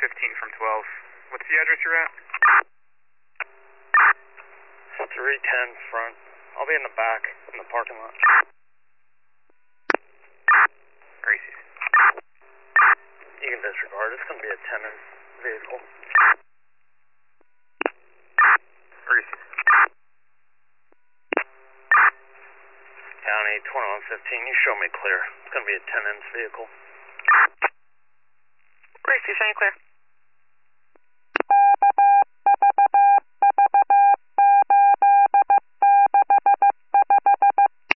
from 12. What's the address you're at? 310 front. I'll be in the back, in the parking lot. Gracie's. You can disregard. It's going to be a tenant vehicle. Gracie's. County 2115, you show me clear. It's going to be a tenant's vehicle. Gracie, showing you clear.